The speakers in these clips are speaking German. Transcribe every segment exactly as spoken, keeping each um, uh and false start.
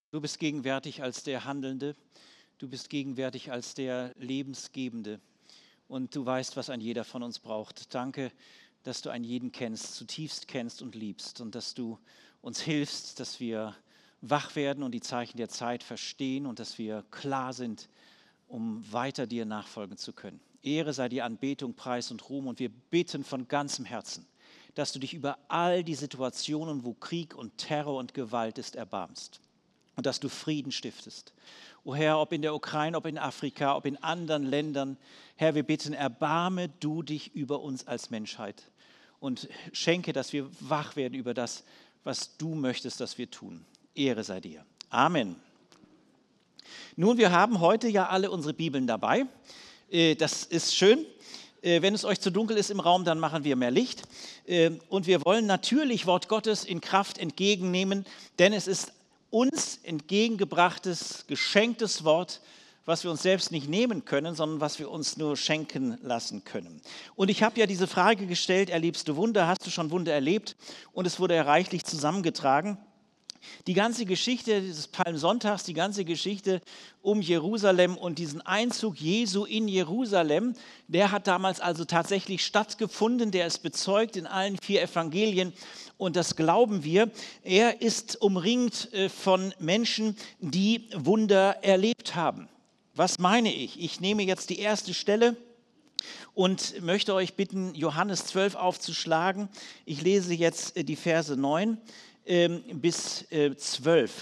Du bist gegenwärtig als der Handelnde, du bist gegenwärtig als der Lebensgebende und du weißt, was ein jeder von uns braucht. Danke, dass du einen jeden kennst, zutiefst kennst und liebst und dass du uns hilfst, dass wir wach werden und die Zeichen der Zeit verstehen und dass wir klar sind, um weiter dir nachfolgen zu können. Ehre sei dir, Anbetung, Preis und Ruhm und wir bitten von ganzem Herzen, dass du dich über all die Situationen, wo Krieg und Terror und Gewalt ist, erbarmst. Und dass du Frieden stiftest. O Herr, ob in der Ukraine, ob in Afrika, ob in anderen Ländern, Herr, wir bitten, erbarme du dich über uns als Menschheit und schenke, dass wir wach werden über das, was du möchtest, dass wir tun. Ehre sei dir. Amen. Nun, wir haben heute ja alle unsere Bibeln dabei. Das ist schön. Wenn es euch zu dunkel ist im Raum, dann machen wir mehr Licht. Und wir wollen natürlich Wort Gottes in Kraft entgegennehmen, denn es ist uns entgegengebrachtes, geschenktes Wort, was wir uns selbst nicht nehmen können, sondern was wir uns nur schenken lassen können. Und ich habe ja diese Frage gestellt, erlebst du Wunder, hast du schon Wunder erlebt? Und es wurde ja reichlich zusammengetragen. Die ganze Geschichte dieses Palmsonntags, die ganze Geschichte um Jerusalem und diesen Einzug Jesu in Jerusalem, der hat damals also tatsächlich stattgefunden, der ist bezeugt in allen vier Evangelien und das glauben wir. Er ist umringt von Menschen, die Wunder erlebt haben. Was meine ich? Ich nehme jetzt die erste Stelle und möchte euch bitten, Johannes zwölf aufzuschlagen. Ich lese jetzt die Verse neun bis zwölf.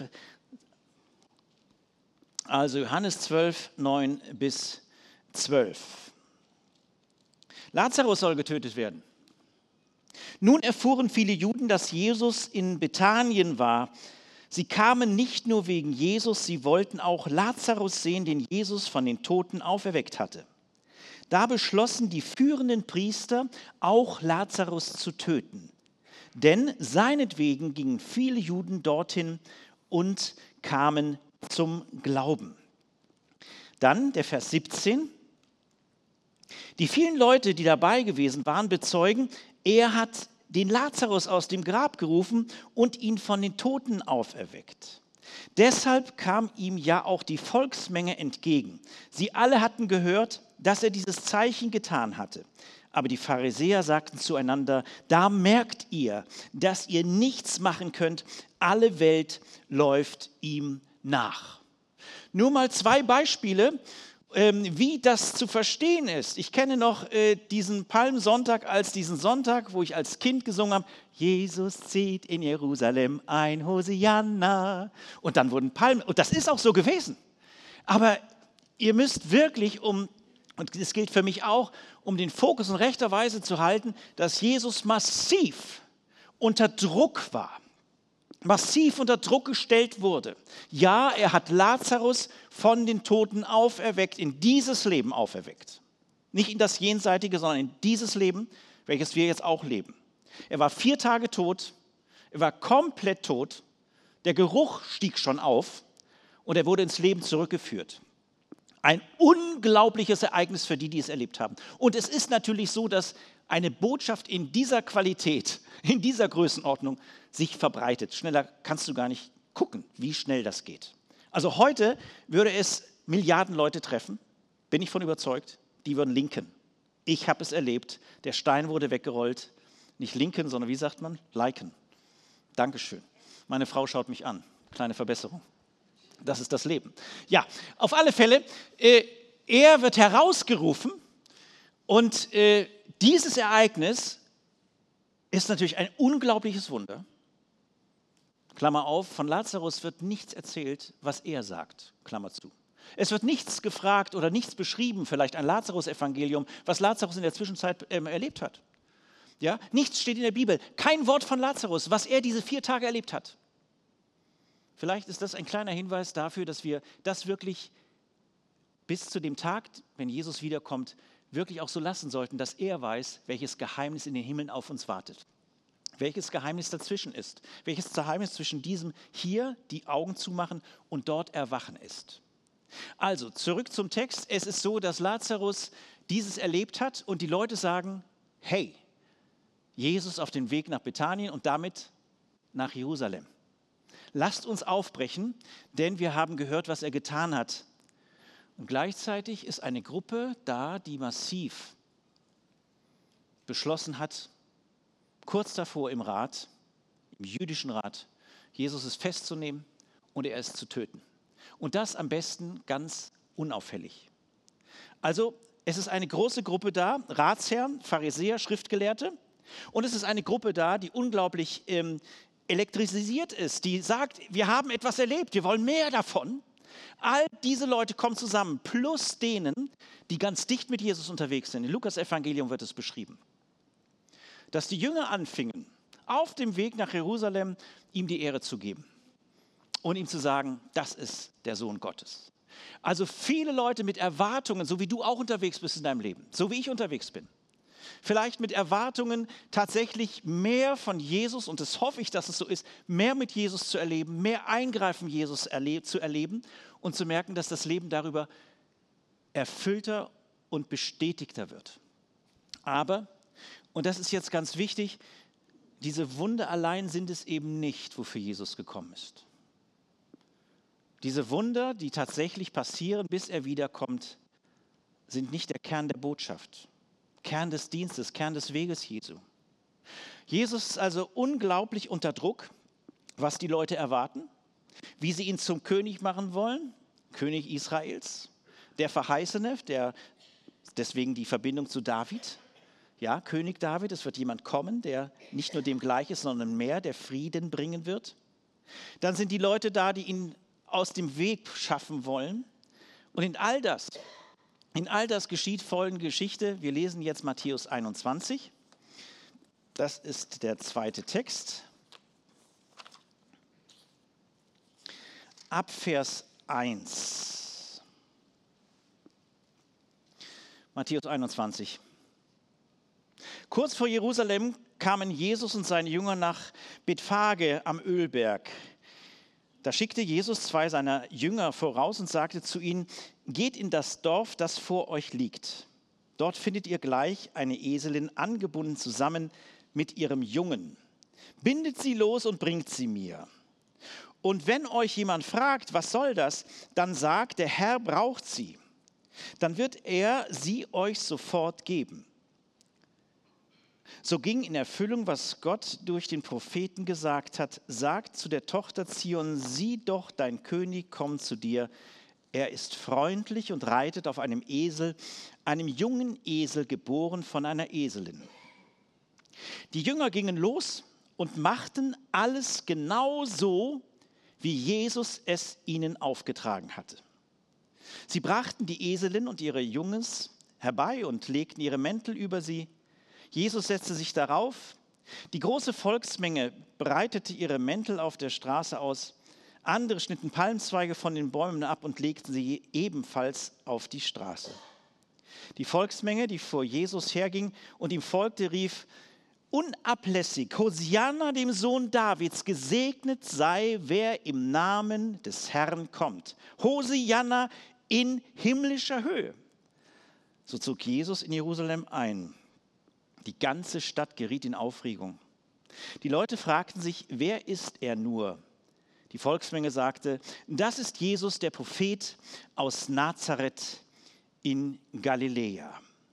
Also Johannes zwölf, neun bis zwölf. Lazarus soll getötet werden. Nun erfuhren viele Juden, dass Jesus in Bethanien war. Sie kamen nicht nur wegen Jesus, sie wollten auch Lazarus sehen, den Jesus von den Toten auferweckt hatte. Da beschlossen die führenden Priester, auch Lazarus zu töten. Denn seinetwegen gingen viele Juden dorthin und kamen zum Glauben. Dann der Vers siebzehn. Die vielen Leute, die dabei gewesen waren, bezeugen, er hat den Lazarus aus dem Grab gerufen und ihn von den Toten auferweckt. Deshalb kam ihm ja auch die Volksmenge entgegen. Sie alle hatten gehört, dass er dieses Zeichen getan hatte. Aber die Pharisäer sagten zueinander, da merkt ihr, dass ihr nichts machen könnt, alle Welt läuft ihm nach. Nur mal zwei Beispiele, wie das zu verstehen ist. Ich kenne noch diesen Palmsonntag als diesen Sonntag, wo ich als Kind gesungen habe, Jesus zieht in Jerusalem ein, Hosianna. Und dann wurden Palmen, und das ist auch so gewesen. Aber ihr müsst wirklich um Und das gilt für mich auch, um den Fokus in rechter Weise zu halten, dass Jesus massiv unter Druck war, massiv unter Druck gestellt wurde. Ja, er hat Lazarus von den Toten auferweckt, in dieses Leben auferweckt. Nicht in das Jenseitige, sondern in dieses Leben, welches wir jetzt auch leben. Er war vier Tage tot, er war komplett tot, der Geruch stieg schon auf und er wurde ins Leben zurückgeführt. Ein unglaubliches Ereignis für die, die es erlebt haben. Und es ist natürlich so, dass eine Botschaft in dieser Qualität, in dieser Größenordnung sich verbreitet. Schneller kannst du gar nicht gucken, wie schnell das geht. Also heute würde es Milliarden Leute treffen, bin ich von überzeugt, die würden linken. Ich habe es erlebt, der Stein wurde weggerollt. Nicht linken, sondern wie sagt man? Liken. Dankeschön. Meine Frau schaut mich an. Kleine Verbesserung. Das ist das Leben. Ja, auf alle Fälle, äh, er wird herausgerufen und äh, dieses Ereignis ist natürlich ein unglaubliches Wunder. Klammer auf, von Lazarus wird nichts erzählt, was er sagt, Klammer zu. Es wird nichts gefragt oder nichts beschrieben, vielleicht ein Lazarus-Evangelium, was Lazarus in der Zwischenzeit ähm, erlebt hat. Ja, nichts steht in der Bibel, kein Wort von Lazarus, was er diese vier Tage erlebt hat. Vielleicht ist das ein kleiner Hinweis dafür, dass wir das wirklich bis zu dem Tag, wenn Jesus wiederkommt, wirklich auch so lassen sollten, dass er weiß, welches Geheimnis in den Himmeln auf uns wartet. Welches Geheimnis dazwischen ist. Welches Geheimnis zwischen diesem hier die Augen zumachen und dort erwachen ist. Also zurück zum Text. Es ist so, dass Lazarus dieses erlebt hat und die Leute sagen, hey, Jesus auf dem Weg nach Bethanien und damit nach Jerusalem. lasst uns aufbrechen, denn wir haben gehört, was er getan hat. Und gleichzeitig ist eine Gruppe da, die massiv beschlossen hat, kurz davor im Rat, im jüdischen Rat, Jesus ist festzunehmen und er ist zu töten. Und das am besten ganz unauffällig. Also es ist eine große Gruppe da, Ratsherren, Pharisäer, Schriftgelehrte. Und es ist eine Gruppe da, die unglaublich ähm, elektrisiert ist, die sagt, wir haben etwas erlebt, wir wollen mehr davon. All diese Leute kommen zusammen, plus denen, die ganz dicht mit Jesus unterwegs sind. Im Lukas-Evangelium wird es beschrieben, dass die Jünger anfingen, auf dem Weg nach Jerusalem ihm die Ehre zu geben und ihm zu sagen, das ist der Sohn Gottes. Also viele Leute mit Erwartungen, so wie du auch unterwegs bist in deinem Leben, so wie ich unterwegs bin. Vielleicht mit Erwartungen, tatsächlich mehr von Jesus, und das hoffe ich, dass es so ist, mehr mit Jesus zu erleben, mehr Eingreifen Jesus erle- zu erleben und zu merken, dass das Leben darüber erfüllter und bestätigter wird. Aber, und das ist jetzt ganz wichtig, diese Wunder allein sind es eben nicht, wofür Jesus gekommen ist. Diese Wunder, die tatsächlich passieren, bis er wiederkommt, sind nicht der Kern der Botschaft. Kern des Dienstes, Kern des Weges Jesu. Jesus ist also unglaublich unter Druck, was die Leute erwarten, wie sie ihn zum König machen wollen, König Israels, der Verheißene, der, deswegen die Verbindung zu David. Ja, König David, es wird jemand kommen, der nicht nur dem gleich ist, sondern mehr, der Frieden bringen wird. Dann sind die Leute da, die ihn aus dem Weg schaffen wollen. Und in all das, in all das geschieht folgende Geschichte. Wir lesen jetzt Matthäus einundzwanzig. Das ist der zweite Text. Ab Vers eins. Matthäus einundzwanzig. Kurz vor Jerusalem kamen Jesus und seine Jünger nach Bethphage am Ölberg. Da schickte Jesus zwei seiner Jünger voraus und sagte zu ihnen, geht in das Dorf, das vor euch liegt. Dort findet ihr gleich eine Eselin angebunden zusammen mit ihrem Jungen. Bindet sie los und bringt sie mir. Und wenn euch jemand fragt, was soll das, dann sagt, der Herr braucht sie. Dann wird er sie euch sofort geben. So ging in Erfüllung, was Gott durch den Propheten gesagt hat, sagt zu der Tochter Zion, sieh doch, dein König kommt zu dir. Er ist freundlich und reitet auf einem Esel, einem jungen Esel, geboren von einer Eselin. Die Jünger gingen los und machten alles genau so, wie Jesus es ihnen aufgetragen hatte. Sie brachten die Eselin und ihre Junges herbei und legten ihre Mäntel über sie. Jesus setzte sich darauf. Die große Volksmenge breitete ihre Mäntel auf der Straße aus. Andere schnitten Palmzweige von den Bäumen ab und legten sie ebenfalls auf die Straße. Die Volksmenge, die vor Jesus herging und ihm folgte, rief unablässig, Hosianna dem Sohn Davids, gesegnet sei, wer im Namen des Herrn kommt. Hosianna in himmlischer Höhe. So zog Jesus in Jerusalem ein. Die ganze Stadt geriet in Aufregung. Die Leute fragten sich, wer ist er nur? Die Volksmenge sagte, das ist Jesus, der Prophet aus Nazareth in Galiläa.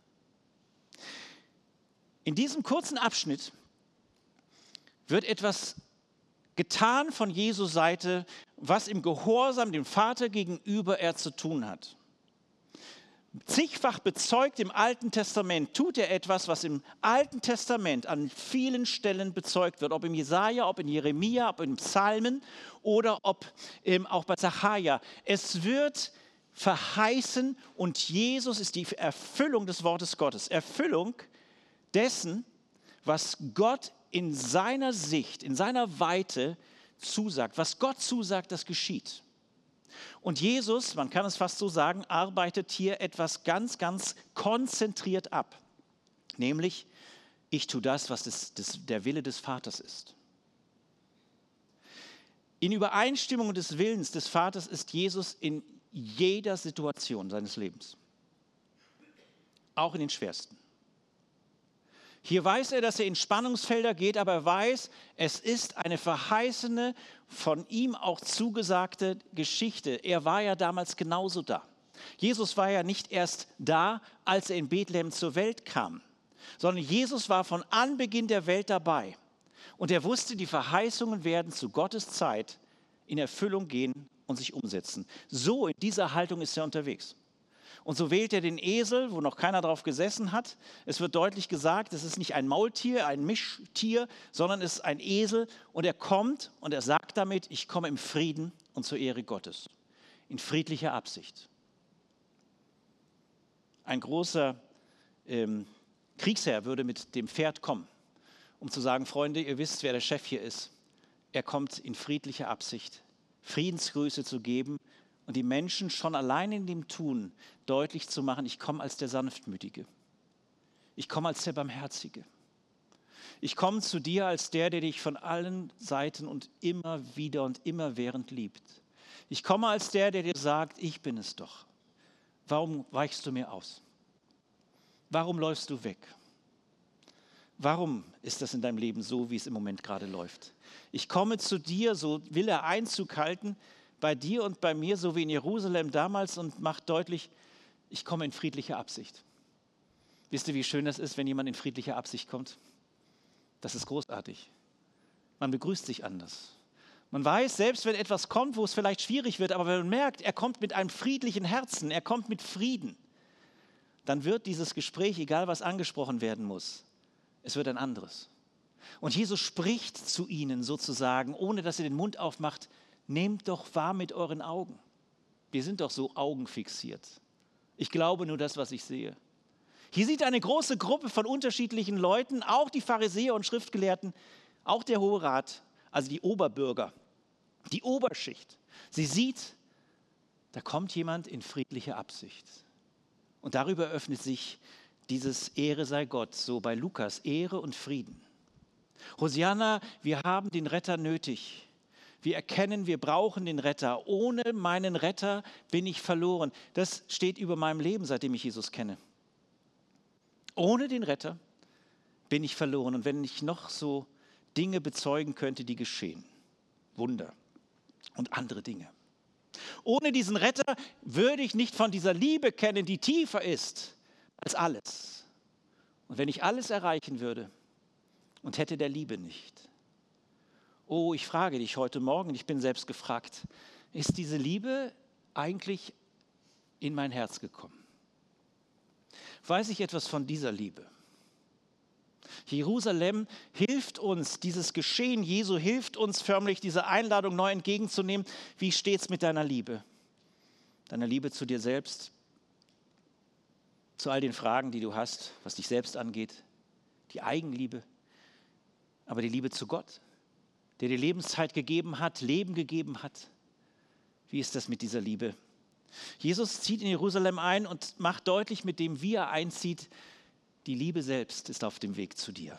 In diesem kurzen Abschnitt wird etwas getan von Jesu Seite, was im Gehorsam dem Vater gegenüber er zu tun hat. Zigfach bezeugt im Alten Testament, tut er etwas, was im Alten Testament an vielen Stellen bezeugt wird, ob im Jesaja, ob in Jeremia, ob in Psalmen oder ob ähm, auch bei Sacharja. Es wird verheißen und Jesus ist die Erfüllung des Wortes Gottes, Erfüllung dessen, was Gott in seiner Sicht, in seiner Weite zusagt. Was Gott zusagt, das geschieht. Und Jesus, man kann es fast so sagen, arbeitet hier etwas ganz, ganz konzentriert ab. Nämlich, ich tue das, was das, das, der Wille des Vaters ist. In Übereinstimmung des Willens des Vaters ist Jesus in jeder Situation seines Lebens. Auch in den schwersten. Hier weiß er, dass er in Spannungsfelder geht, aber er weiß, es ist eine verheißene, von ihm auch zugesagte Geschichte. Er war ja damals genauso da. Jesus war ja nicht erst da, als er in Bethlehem zur Welt kam, sondern Jesus war von Anbeginn der Welt dabei. Und er wusste, die Verheißungen werden zu Gottes Zeit in Erfüllung gehen und sich umsetzen. So in dieser Haltung ist er unterwegs. Und so wählt er den Esel, wo noch keiner drauf gesessen hat. Es wird deutlich gesagt, es ist nicht ein Maultier, ein Mischtier, sondern es ist ein Esel. Und er kommt und er sagt damit, ich komme im Frieden und zur Ehre Gottes. In friedlicher Absicht. Ein großer ähm, Kriegsherr würde mit dem Pferd kommen, um zu sagen, Freunde, ihr wisst, wer der Chef hier ist. Er kommt in friedlicher Absicht, Friedensgrüße zu geben und die Menschen schon allein in dem Tun deutlich zu machen, ich komme als der Sanftmütige. Ich komme als der Barmherzige. Ich komme zu dir als der, der dich von allen Seiten und immer wieder und immerwährend liebt. Ich komme als der, der dir sagt, ich bin es doch. Warum weichst du mir aus? Warum läufst du weg? Warum ist das in deinem Leben so, wie es im Moment gerade läuft? Ich komme zu dir, so will er Einzug halten, bei dir und bei mir, so wie in Jerusalem damals und macht deutlich, ich komme in friedlicher Absicht. Wisst ihr, wie schön das ist, wenn jemand in friedlicher Absicht kommt? Das ist großartig. Man begrüßt sich anders. Man weiß, selbst wenn etwas kommt, wo es vielleicht schwierig wird, aber wenn man merkt, er kommt mit einem friedlichen Herzen, er kommt mit Frieden, dann wird dieses Gespräch, egal was angesprochen werden muss, es wird ein anderes. Und Jesus spricht zu ihnen sozusagen, ohne dass er den Mund aufmacht, nehmt doch wahr mit euren Augen. Wir sind doch so augenfixiert. Ich glaube nur das, was ich sehe. Hier sieht eine große Gruppe von unterschiedlichen Leuten, auch die Pharisäer und Schriftgelehrten, auch der Hohe Rat, also die Oberbürger, die Oberschicht. Sie sieht, da kommt jemand in friedlicher Absicht. Und darüber öffnet sich dieses Ehre sei Gott, so bei Lukas, Ehre und Frieden. Hosianna, wir haben den Retter nötig. Wir erkennen, wir brauchen den Retter. Ohne meinen Retter bin ich verloren. Das steht über meinem Leben, seitdem ich Jesus kenne. Ohne den Retter bin ich verloren. Und wenn ich noch so Dinge bezeugen könnte, die geschehen, Wunder und andere Dinge. Ohne diesen Retter würde ich nicht von dieser Liebe kennen, die tiefer ist als alles. Und wenn ich alles erreichen würde und hätte der Liebe nicht. Oh, ich frage dich heute Morgen, ich bin selbst gefragt, ist diese Liebe eigentlich in mein Herz gekommen? Weiß ich etwas von dieser Liebe? Jerusalem hilft uns, dieses Geschehen Jesu hilft uns förmlich, diese Einladung neu entgegenzunehmen. Wie steht's mit deiner Liebe? Deiner Liebe zu dir selbst, zu all den Fragen, die du hast, was dich selbst angeht, die Eigenliebe, aber die Liebe zu Gott, der dir Lebenszeit gegeben hat, Leben gegeben hat. Wie ist das mit dieser Liebe? Jesus zieht in Jerusalem ein und macht deutlich, mit dem, wie er einzieht, die Liebe selbst ist auf dem Weg zu dir.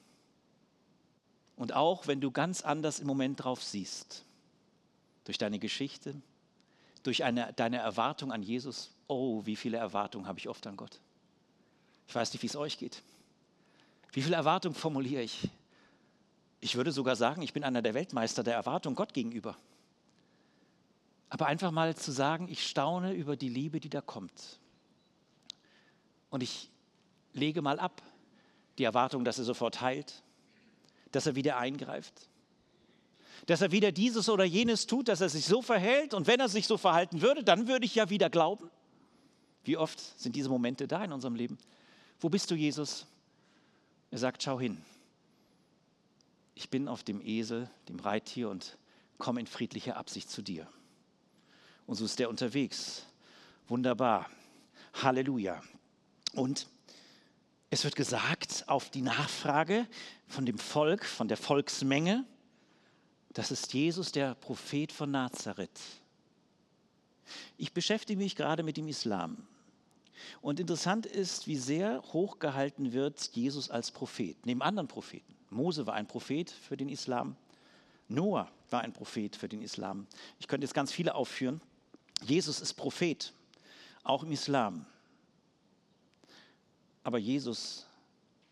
Und auch wenn du ganz anders im Moment drauf siehst, durch deine Geschichte, durch eine, deine Erwartung an Jesus, oh, wie viele Erwartungen habe ich oft an Gott. Ich weiß nicht, wie es euch geht. Wie viele Erwartungen formuliere ich? Ich würde sogar sagen, ich bin einer der Weltmeister der Erwartung Gott gegenüber. Aber einfach mal zu sagen, ich staune über die Liebe, die da kommt. Und ich lege mal ab die Erwartung, dass er sofort heilt, dass er wieder eingreift, dass er wieder dieses oder jenes tut, dass er sich so verhält. Und wenn er sich so verhalten würde, dann würde ich ja wieder glauben. Wie oft sind diese Momente da in unserem Leben? Wo bist du, Jesus? Er sagt, schau hin. Ich bin auf dem Esel, dem Reittier und komme in friedlicher Absicht zu dir. Und so ist er unterwegs. Wunderbar. Halleluja. Und es wird gesagt, auf die Nachfrage von dem Volk, von der Volksmenge, das ist Jesus, der Prophet von Nazareth. Ich beschäftige mich gerade mit dem Islam. Und interessant ist, wie sehr hochgehalten wird Jesus als Prophet, neben anderen Propheten. Mose war ein Prophet für den Islam. Noah war ein Prophet für den Islam. Ich könnte jetzt ganz viele aufführen. Jesus ist Prophet, auch im Islam. Aber Jesus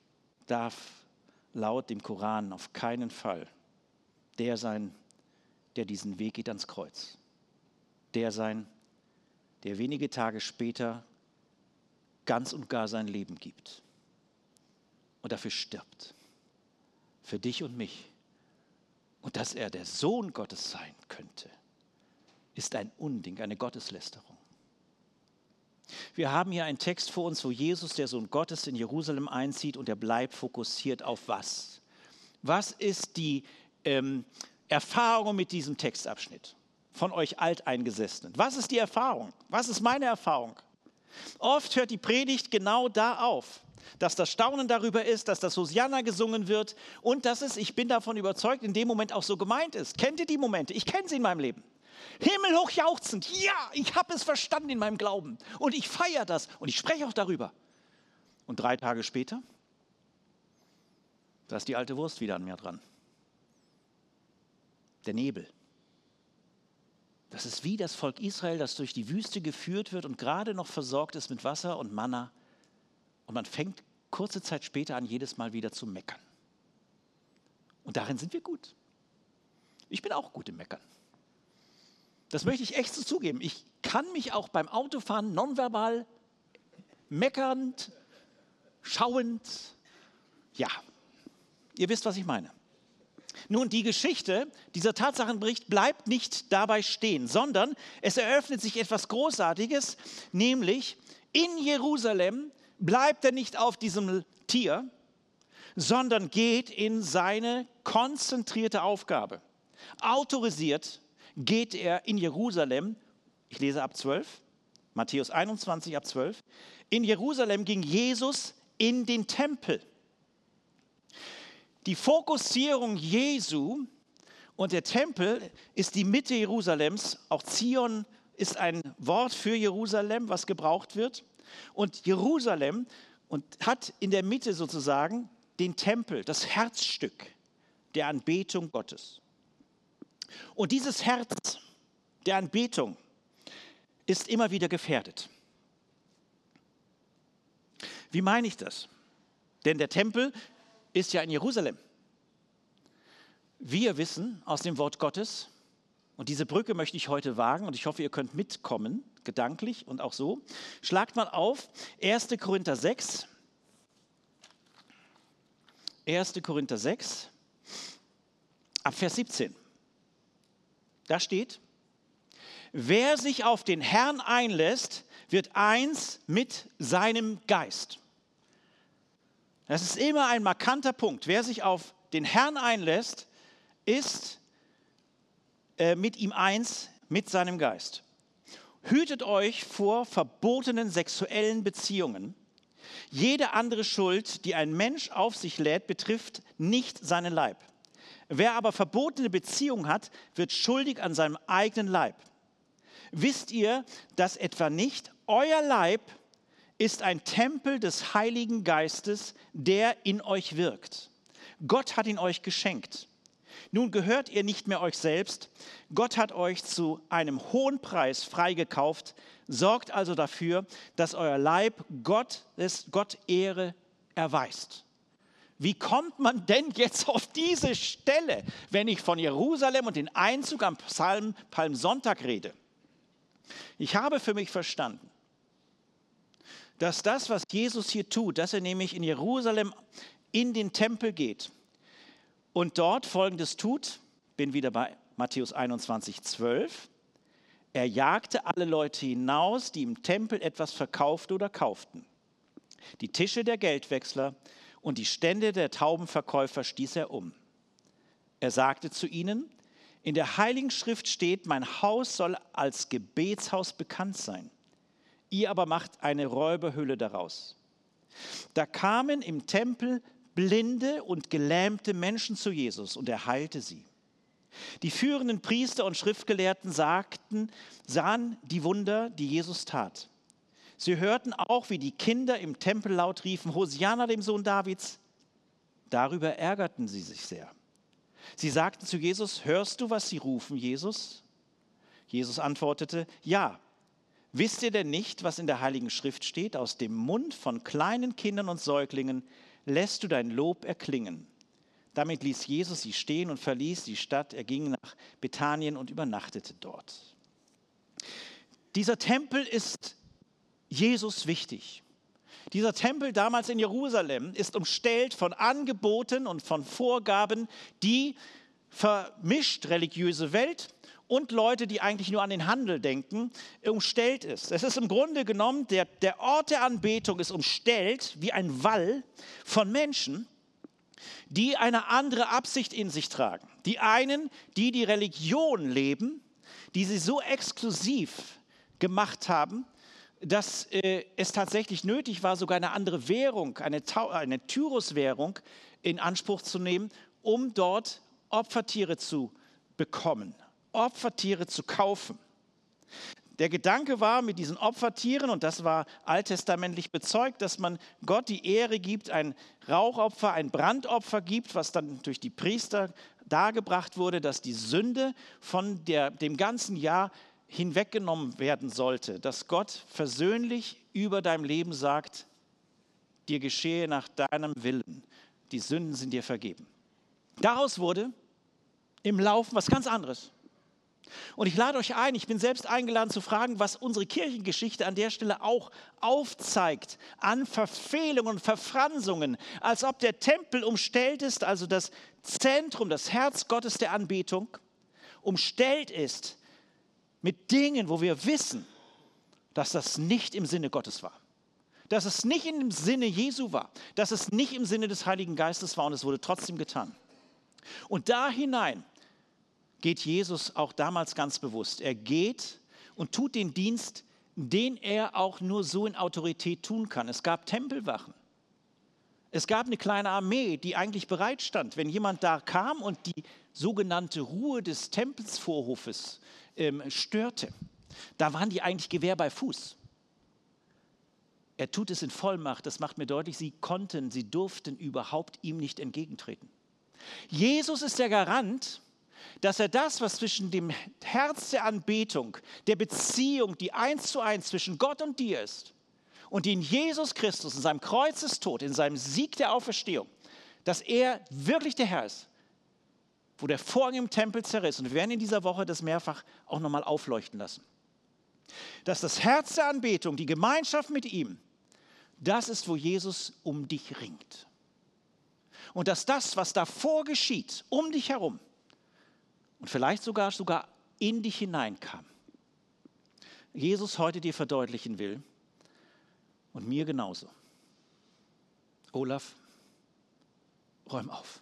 darf laut dem Koran auf keinen Fall der sein, der diesen Weg geht ans Kreuz. Der sein, der wenige Tage später ganz und gar sein Leben gibt und dafür stirbt. Für dich und mich. Und dass er der Sohn Gottes sein könnte, ist ein Unding, eine Gotteslästerung. Wir haben hier einen Text vor uns, wo Jesus, der Sohn Gottes, in Jerusalem einzieht und er bleibt fokussiert auf was? Was ist die ähm, Erfahrung mit diesem Textabschnitt von euch Alteingesessenen? Was ist die Erfahrung? Was ist meine Erfahrung? Oft hört die Predigt genau da auf, dass das Staunen darüber ist, dass das Hosianna gesungen wird und dass es, ich bin davon überzeugt, in dem Moment auch so gemeint ist. Kennt ihr die Momente? Ich kenne sie in meinem Leben. Himmelhoch jauchzend, ja, ich habe es verstanden in meinem Glauben und ich feiere das und ich spreche auch darüber. Und drei Tage später, da ist die alte Wurst wieder an mir dran. Der Nebel. Das ist wie das Volk Israel, das durch die Wüste geführt wird und gerade noch versorgt ist mit Wasser und Manna. Und man fängt kurze Zeit später an, jedes Mal wieder zu meckern. Und darin sind wir gut. Ich bin auch gut im Meckern. Das möchte ich echt so zugeben. Ich kann mich auch beim Autofahren nonverbal, meckernd, schauend, ja, ihr wisst, was ich meine. Nun, die Geschichte, dieser Tatsachenbericht bleibt nicht dabei stehen, sondern es eröffnet sich etwas Großartiges, nämlich in Jerusalem bleibt er nicht auf diesem Tier, sondern geht in seine konzentrierte Aufgabe. Autorisiert geht er in Jerusalem, ich lese ab zwölf, Matthäus einundzwanzig ab zwölf, in Jerusalem ging Jesus in den Tempel. Die Fokussierung Jesu und der Tempel ist die Mitte Jerusalems. Auch Zion ist ein Wort für Jerusalem, was gebraucht wird. Und Jerusalem und hat in der Mitte sozusagen den Tempel, das Herzstück der Anbetung Gottes. Und dieses Herz der Anbetung ist immer wieder gefährdet. Wie meine ich das? Denn der Tempel ist ja in Jerusalem. Wir wissen aus dem Wort Gottes, und diese Brücke möchte ich heute wagen, und ich hoffe, ihr könnt mitkommen, gedanklich und auch so. Schlagt mal auf, erster Korinther sechs. erster Korinther sechs, ab Vers siebzehn. Da steht, wer sich auf den Herrn einlässt, wird eins mit seinem Geist. Das ist immer ein markanter Punkt. Wer sich auf den Herrn einlässt, ist äh, mit ihm eins, mit seinem Geist. Hütet euch vor verbotenen sexuellen Beziehungen. Jede andere Schuld, die ein Mensch auf sich lädt, betrifft nicht seinen Leib. Wer aber verbotene Beziehungen hat, wird schuldig an seinem eigenen Leib. Wisst ihr, dass etwa nicht euer Leib ist ein Tempel des Heiligen Geistes, der in euch wirkt? Gott hat ihn euch geschenkt. Nun gehört ihr nicht mehr euch selbst. Gott hat euch zu einem hohen Preis freigekauft. Sorgt also dafür, dass euer Leib Gott, Gott Ehre erweist. Wie kommt man denn jetzt auf diese Stelle, wenn ich von Jerusalem und den Einzug am Psalm, Palmsonntag rede? Ich habe für mich verstanden, dass das, was Jesus hier tut, dass er nämlich in Jerusalem in den Tempel geht und dort Folgendes tut, bin wieder bei Matthäus einundzwanzig, zwölf, er jagte alle Leute hinaus, die im Tempel etwas verkauften oder kauften. Die Tische der Geldwechsler und die Stände der Taubenverkäufer stieß er um. Er sagte zu ihnen, in der Heiligen Schrift steht, mein Haus soll als Gebetshaus bekannt sein. Ihr aber macht eine Räuberhöhle daraus. Da kamen im Tempel blinde und gelähmte Menschen zu Jesus und er heilte sie. Die führenden Priester und Schriftgelehrten sagten, sahen die Wunder, die Jesus tat. Sie hörten auch, wie die Kinder im Tempel laut riefen, Hosianna dem Sohn Davids. Darüber ärgerten sie sich sehr. Sie sagten zu Jesus, hörst du, was sie rufen, Jesus? Jesus antwortete, ja. Wisst ihr denn nicht, was in der Heiligen Schrift steht? Aus dem Mund von kleinen Kindern und Säuglingen lässt du dein Lob erklingen. Damit ließ Jesus sie stehen und verließ die Stadt. Er ging nach Bethanien und übernachtete dort. Dieser Tempel ist Jesus wichtig. Dieser Tempel damals in Jerusalem ist umstellt von Angeboten und von Vorgaben, die vermischt religiöse Welt und Leute, die eigentlich nur an den Handel denken, umstellt ist. Es ist im Grunde genommen, der, der Ort der Anbetung ist umstellt wie ein Wall von Menschen, die eine andere Absicht in sich tragen. Die einen, die die Religion leben, die sie so exklusiv gemacht haben, dass äh, es tatsächlich nötig war, sogar eine andere Währung, eine, eine Tyrus-Währung in Anspruch zu nehmen, um dort Opfertiere zu bekommen, Opfertiere zu kaufen. Der Gedanke war mit diesen Opfertieren, und das war alttestamentlich bezeugt, dass man Gott die Ehre gibt, ein Rauchopfer, ein Brandopfer gibt, was dann durch die Priester dargebracht wurde, dass die Sünde von der, dem ganzen Jahr hinweggenommen werden sollte, dass Gott versöhnlich über deinem Leben sagt, dir geschehe nach deinem Willen, die Sünden sind dir vergeben. Daraus wurde im Laufen was ganz anderes. Und ich lade euch ein, ich bin selbst eingeladen zu fragen, was unsere Kirchengeschichte an der Stelle auch aufzeigt an Verfehlungen und Verfransungen, als ob der Tempel umstellt ist, also das Zentrum, das Herz Gottes der Anbetung, umstellt ist mit Dingen, wo wir wissen, dass das nicht im Sinne Gottes war. Dass es nicht im Sinne Jesu war, dass es nicht im Sinne des Heiligen Geistes war und es wurde trotzdem getan. Und da hinein geht Jesus auch damals ganz bewusst. Er geht und tut den Dienst, den er auch nur so in Autorität tun kann. Es gab Tempelwachen. Es gab eine kleine Armee, die eigentlich bereit stand. Wenn jemand da kam und die sogenannte Ruhe des Tempelsvorhofes ähm, störte, da waren die eigentlich Gewehr bei Fuß. Er tut es in Vollmacht. Das macht mir deutlich, sie konnten, sie durften überhaupt ihm nicht entgegentreten. Jesus ist der Garant, dass er das, was zwischen dem Herz der Anbetung, der Beziehung, die eins zu eins zwischen Gott und dir ist, und in Jesus Christus, in seinem Kreuzestod, in seinem Sieg der Auferstehung, dass er wirklich der Herr ist, wo der Vorhang im Tempel zerriss. Und wir werden in dieser Woche das mehrfach auch nochmal aufleuchten lassen. Dass das Herz der Anbetung, die Gemeinschaft mit ihm, das ist, wo Jesus um dich ringt. Und dass das, was davor geschieht, um dich herum und vielleicht sogar, sogar in dich hineinkam, Jesus heute dir verdeutlichen will und mir genauso. Olaf, räum auf.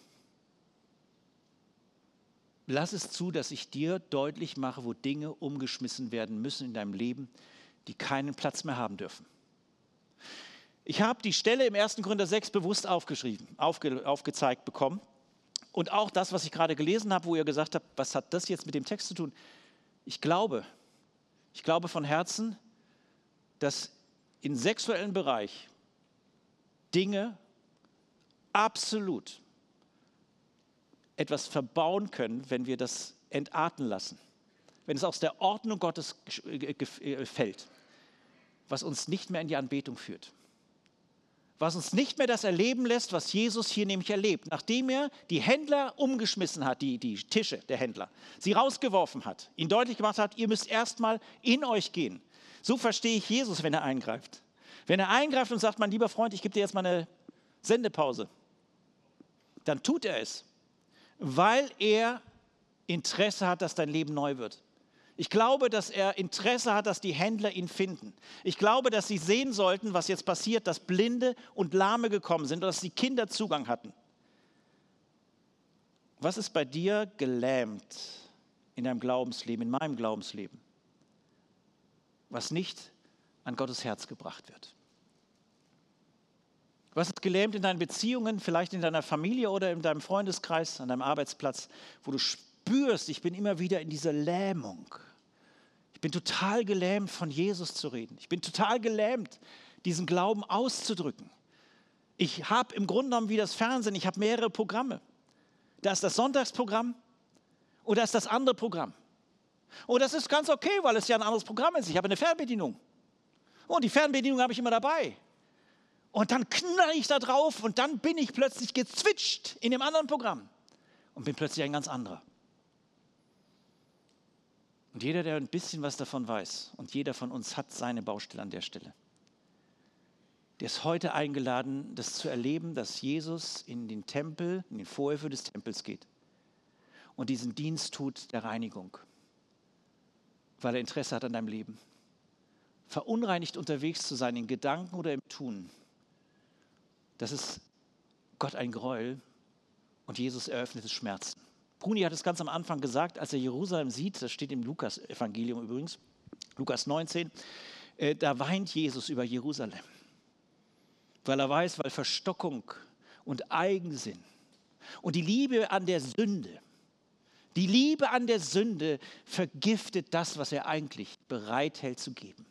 Lass es zu, dass ich dir deutlich mache, wo Dinge umgeschmissen werden müssen in deinem Leben, die keinen Platz mehr haben dürfen. Ich habe die Stelle im ersten Korinther sechs bewusst aufgeschrieben, aufge, aufgezeigt bekommen. Und auch das, was ich gerade gelesen habe, wo ihr gesagt habt, was hat das jetzt mit dem Text zu tun? Ich glaube, ich glaube von Herzen, dass im sexuellen Bereich Dinge absolut etwas verbauen können, wenn wir das entarten lassen. Wenn es aus der Ordnung Gottes fällt, was uns nicht mehr in die Anbetung führt. Was uns nicht mehr das erleben lässt, was Jesus hier nämlich erlebt. Nachdem er die Händler umgeschmissen hat, die, die Tische der Händler, sie rausgeworfen hat, ihnen deutlich gemacht hat, ihr müsst erstmal in euch gehen. So verstehe ich Jesus, wenn er eingreift. Wenn er eingreift und sagt, mein lieber Freund, ich gebe dir jetzt mal eine Sendepause, dann tut er es, weil er Interesse hat, dass dein Leben neu wird. Ich glaube, dass er Interesse hat, dass die Händler ihn finden. Ich glaube, dass sie sehen sollten, was jetzt passiert, dass Blinde und Lahme gekommen sind und dass die Kinder Zugang hatten. Was ist bei dir gelähmt in deinem Glaubensleben, in meinem Glaubensleben, was nicht an Gottes Herz gebracht wird? Was ist gelähmt in deinen Beziehungen, vielleicht in deiner Familie oder in deinem Freundeskreis, an deinem Arbeitsplatz, wo du spürst, ich bin immer wieder in dieser Lähmung. Ich bin total gelähmt, von Jesus zu reden. Ich bin total gelähmt, diesen Glauben auszudrücken. Ich habe im Grunde genommen wie das Fernsehen, ich habe mehrere Programme. Da ist das Sonntagsprogramm und da ist das andere Programm. Und das ist ganz okay, weil es ja ein anderes Programm ist. Ich habe eine Fernbedienung. Und die Fernbedienung habe ich immer dabei. Und dann knall ich da drauf und dann bin ich plötzlich gezwitscht in dem anderen Programm und bin plötzlich ein ganz anderer. Und jeder, der ein bisschen was davon weiß, und jeder von uns hat seine Baustelle an der Stelle, der ist heute eingeladen, das zu erleben, dass Jesus in den Tempel, in den Vorhöfe des Tempels geht und diesen Dienst tut der Reinigung, weil er Interesse hat an deinem Leben. Verunreinigt unterwegs zu sein, in Gedanken oder im Tun, das ist Gott ein Gräuel und Jesus eröffnet es Schmerzen. Bruni hat es ganz am Anfang gesagt, als er Jerusalem sieht, das steht im Lukas-Evangelium übrigens, Lukas neunzehn, äh, da weint Jesus über Jerusalem, weil er weiß, weil Verstockung und Eigensinn und die Liebe an der Sünde, die Liebe an der Sünde vergiftet das, was er eigentlich bereithält zu geben.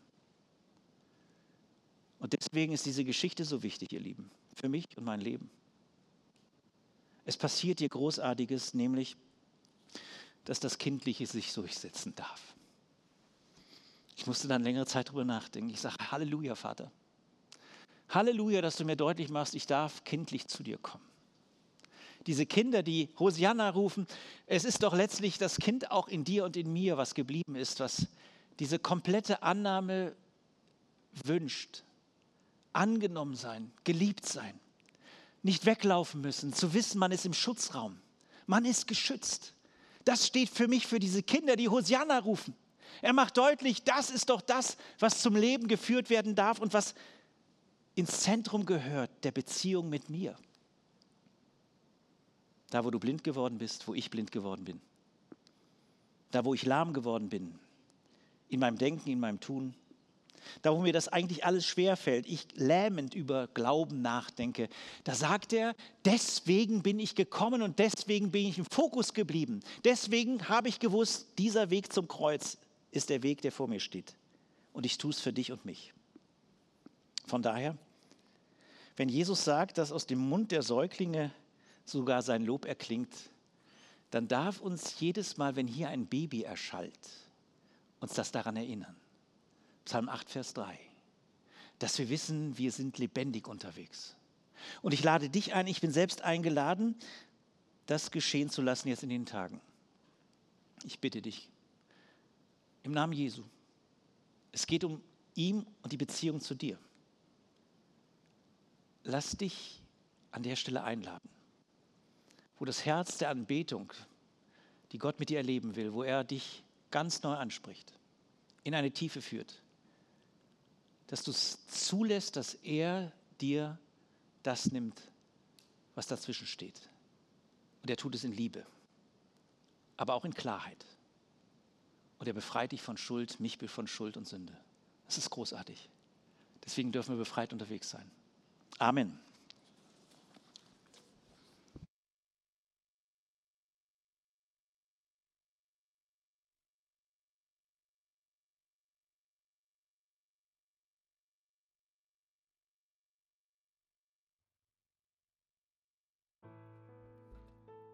Und deswegen ist diese Geschichte so wichtig, ihr Lieben, für mich und mein Leben. Es passiert hier Großartiges, nämlich, dass das Kindliche sich durchsetzen darf. Ich musste dann längere Zeit drüber nachdenken. Ich sage, Halleluja, Vater. Halleluja, dass du mir deutlich machst, ich darf kindlich zu dir kommen. Diese Kinder, die Hosianna rufen, es ist doch letztlich das Kind auch in dir und in mir, was geblieben ist, was diese komplette Annahme wünscht. Angenommen sein, geliebt sein, nicht weglaufen müssen, zu wissen, man ist im Schutzraum, man ist geschützt. Das steht für mich für diese Kinder, die Hosianna rufen. Er macht deutlich, das ist doch das, was zum Leben geführt werden darf und was ins Zentrum gehört, der Beziehung mit mir. Da, wo du blind geworden bist, wo ich blind geworden bin. Da, wo ich lahm geworden bin, in meinem Denken, in meinem Tun. Da, wo mir das eigentlich alles schwerfällt, ich lähmend über Glauben nachdenke, da sagt er, deswegen bin ich gekommen und deswegen bin ich im Fokus geblieben. Deswegen habe ich gewusst, dieser Weg zum Kreuz ist der Weg, der vor mir steht. Und ich tue es für dich und mich. Von daher, wenn Jesus sagt, dass aus dem Mund der Säuglinge sogar sein Lob erklingt, dann darf uns jedes Mal, wenn hier ein Baby erschallt, uns das daran erinnern. Psalm acht, Vers drei, dass wir wissen, wir sind lebendig unterwegs. Und ich lade dich ein, ich bin selbst eingeladen, das geschehen zu lassen jetzt in den Tagen. Ich bitte dich, im Namen Jesu, es geht um ihn und die Beziehung zu dir. Lass dich an der Stelle einladen, wo das Herz der Anbetung, die Gott mit dir erleben will, wo er dich ganz neu anspricht, in eine Tiefe führt, dass du es zulässt, dass er dir das nimmt, was dazwischen steht. Und er tut es in Liebe, aber auch in Klarheit. Und er befreit dich von Schuld, mich von Schuld und Sünde. Das ist großartig. Deswegen dürfen wir befreit unterwegs sein. Amen.